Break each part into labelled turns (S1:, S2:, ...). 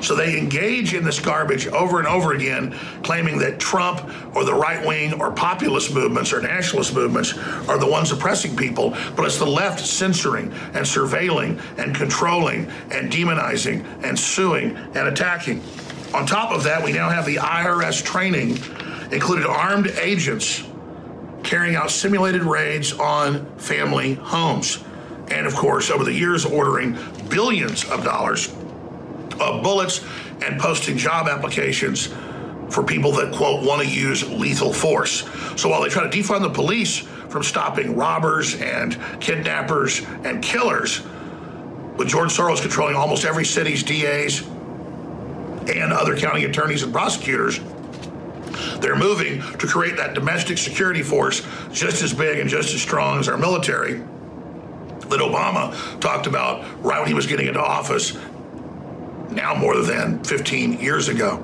S1: So they engage in this garbage over and over again, claiming that Trump or the right-wing or populist movements or nationalist movements are the ones oppressing people, but it's the left censoring and surveilling and controlling and demonizing and suing and attacking. On top of that, we now have the IRS training included armed agents carrying out simulated raids on family homes. And of course, over the years, ordering billions of dollars of bullets and posting job applications for people that, quote, want to use lethal force. So while they try to defund the police from stopping robbers and kidnappers and killers, with George Soros controlling almost every city's DAs and other county attorneys and prosecutors, they're moving to create that domestic security force just as big and just as strong as our military that Obama talked about right when he was getting into office, now more than 15 years ago.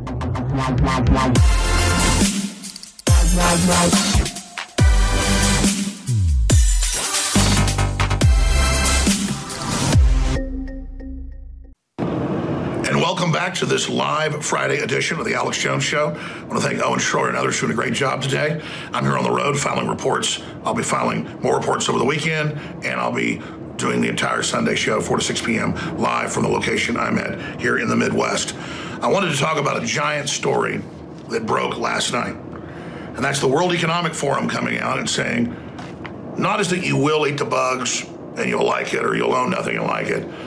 S1: Welcome back to this live Friday edition of the Alex Jones Show. I want to thank Owen Schroyer and others doing a great job today. I'm here on the road filing reports. I'll be filing more reports over the weekend, and I'll be doing the entire Sunday show, 4 to 6 p.m., live from the location I'm at here in the Midwest. I wanted to talk about a giant story that broke last night, and that's the World Economic Forum coming out and saying, not as that you will eat the bugs and you'll like it, or you'll own nothing and like it,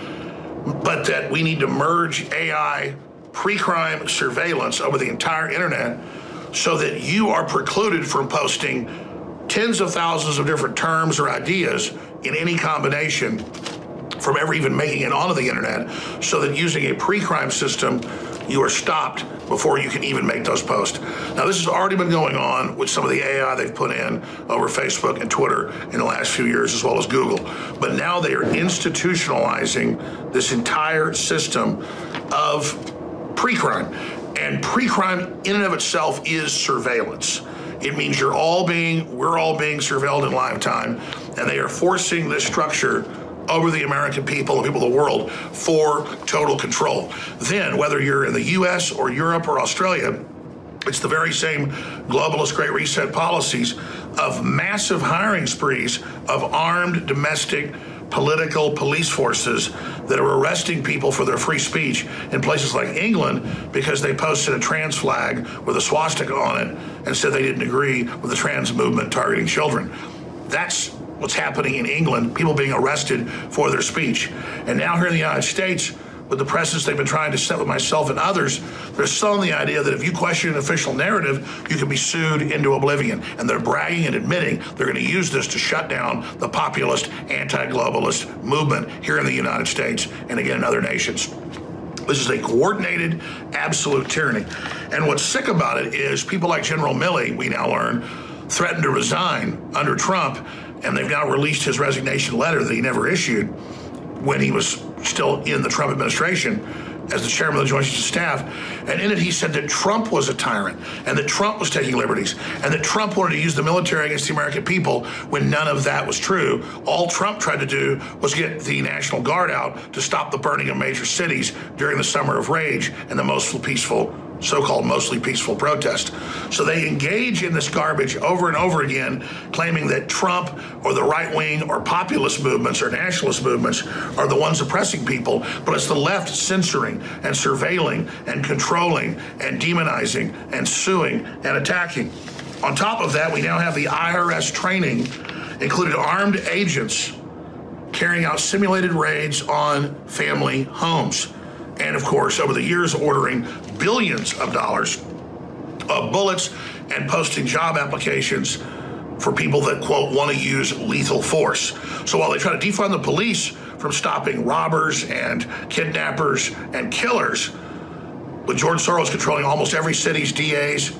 S1: but that we need to merge AI pre-crime surveillance over the entire internet so that you are precluded from posting tens of thousands of different terms or ideas in any combination from ever even making it onto the internet, so that using a pre-crime system, you are stopped before you can even make those posts. Now, this has already been going on with some of the AI they've put in over Facebook and Twitter in the last few years, as well as Google. But now they are institutionalizing this entire system of pre-crime. And pre-crime in and of itself is surveillance. It means we're all being surveilled in live time, and they are forcing this structure over the American people and people of the world for total control. Then, whether you're in the US or Europe or Australia, it's the very same globalist Great Reset policies of massive hiring sprees of armed domestic political police forces that are arresting people for their free speech in places like England because they posted a trans flag with a swastika on it and said they didn't agree with the trans movement targeting children. That's what's happening in England, people being arrested for their speech. And now here in the United States, with the precedents they've been trying to set with myself and others, they're selling the idea that if you question an official narrative, you can be sued into oblivion. And they're bragging and admitting they're going to use this to shut down the populist, anti-globalist movement here in the United States and again in other nations. This is a coordinated, absolute tyranny. And what's sick about it is people like General Milley, we now learn, threatened to resign under Trump, and they've now released his resignation letter that he never issued when he was still in the Trump administration as the chairman of the Joint Chiefs of Staff. And in it, he said that Trump was a tyrant and that Trump was taking liberties and that Trump wanted to use the military against the American people when none of that was true. All Trump tried to do was get the National Guard out to stop the burning of major cities during the Summer of Rage and the so-called mostly peaceful protest. So they engage in this garbage over and over again, claiming that Trump or the right-wing or populist movements or nationalist movements are the ones oppressing people, but it's the left censoring and surveilling and controlling and demonizing and suing and attacking. On top of that, we now have the IRS training included armed agents carrying out simulated raids on family homes. And of course, over the years, ordering billions of dollars of bullets and posting job applications for people that, quote, want to use lethal force. So while they try to defund the police from stopping robbers and kidnappers and killers, with George Soros controlling almost every city's DAs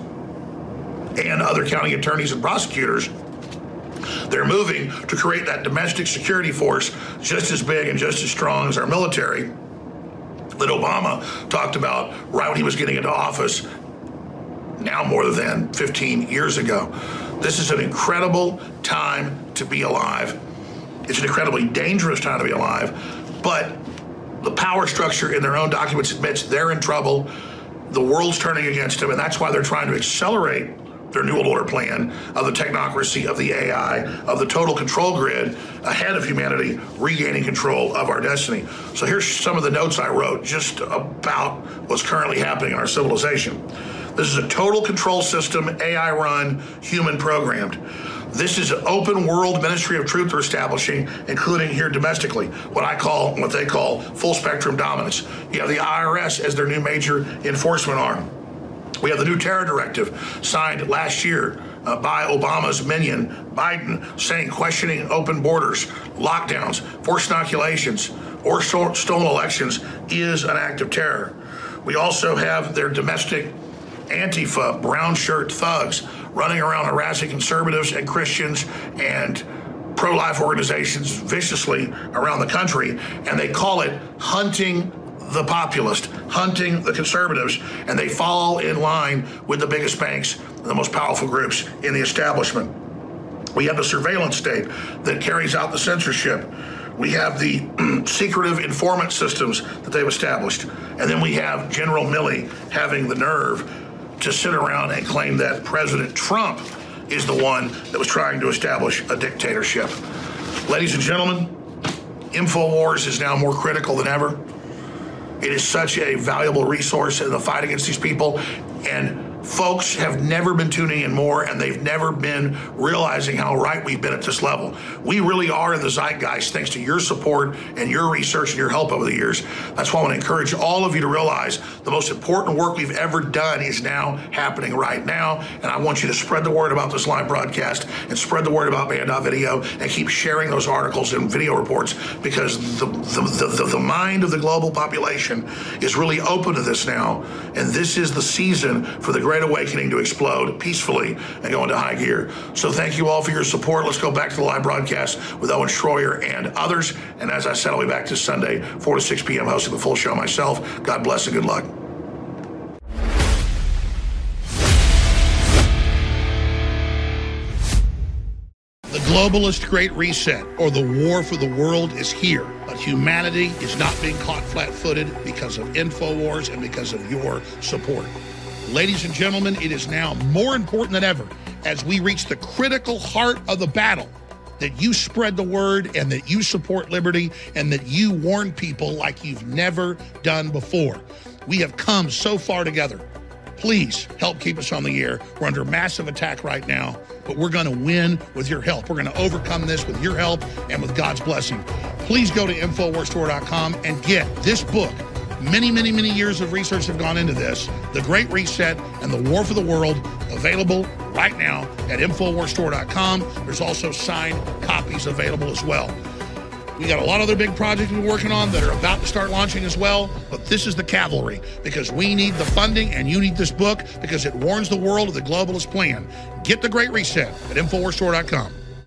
S1: and other county attorneys and prosecutors, they're moving to create that domestic security force just as big and just as strong as our military that Obama talked about right when he was getting into office, now more than 15 years ago. This is an incredible time to be alive. It's an incredibly dangerous time to be alive, but The power structure in their own documents admits they're in trouble. The world's turning against them, and that's why they're trying to accelerate their New World Order plan of the technocracy, of the AI, of the total control grid ahead of humanity regaining control of our destiny. So here's some of the notes I wrote just about what's currently happening in our civilization. This is a total control system, AI run, human programmed. This is an open world ministry of truth they're establishing, including here domestically, what they call full spectrum dominance. You have the IRS as their new major enforcement arm. We have the new terror directive signed last year by Obama's minion, Biden, saying questioning open borders, lockdowns, forced inoculations, or stolen elections is an act of terror. We also have their domestic Antifa, brown shirt thugs running around harassing conservatives and Christians and pro-life organizations viciously around the country, and they call it hunting the populist, hunting the conservatives, and they fall in line with the biggest banks and the most powerful groups in the establishment. We have the surveillance state that carries out the censorship. We have the secretive informant systems that they've established. And then we have General Milley having the nerve to sit around and claim that President Trump is the one that was trying to establish a dictatorship. Ladies and gentlemen, InfoWars is now more critical than ever. It is such a valuable resource in the fight against these people, and folks have never been tuning in more, and they've never been realizing how right we've been at this level. We really are in the zeitgeist thanks to your support and your research and your help over the years. That's why I want to encourage all of you to realize the most important work we've ever done is now happening right now, and I want you to spread the word about this live broadcast and spread the word about Banned.video and keep sharing those articles and video reports, because the mind of the global population is really open to this now, and this is the season for the Great Awakening to explode peacefully and go into high gear. So thank you all for your support. Let's go back to the live broadcast with Owen Schroyer and others. And as I said, I'll be back this Sunday, 4 to 6 p.m. hosting the full show myself. God bless and good luck. The globalist Great Reset, or the war for the world, is here. But humanity is not being caught flat-footed because of InfoWars and because of your support. Ladies and gentlemen, it is now more important than ever, as we reach the critical heart of the battle, that you spread the word and that you support liberty and that you warn people like you've never done before. We have come so far together. Please help keep us on the air. We're under massive attack right now, but we're going to win with your help. We're going to overcome this with your help and with God's blessing. Please go to InfoWarsStore.com and get this book. Many, many, many years of research have gone into this. The Great Reset and the War for the World, available right now at InfoWarsStore.com. There's also signed copies available as well. We got a lot of other big projects we're working on that are about to start launching as well, but this is the cavalry, because we need the funding and you need this book because it warns the world of the globalist plan. Get the Great Reset at InfoWarsStore.com.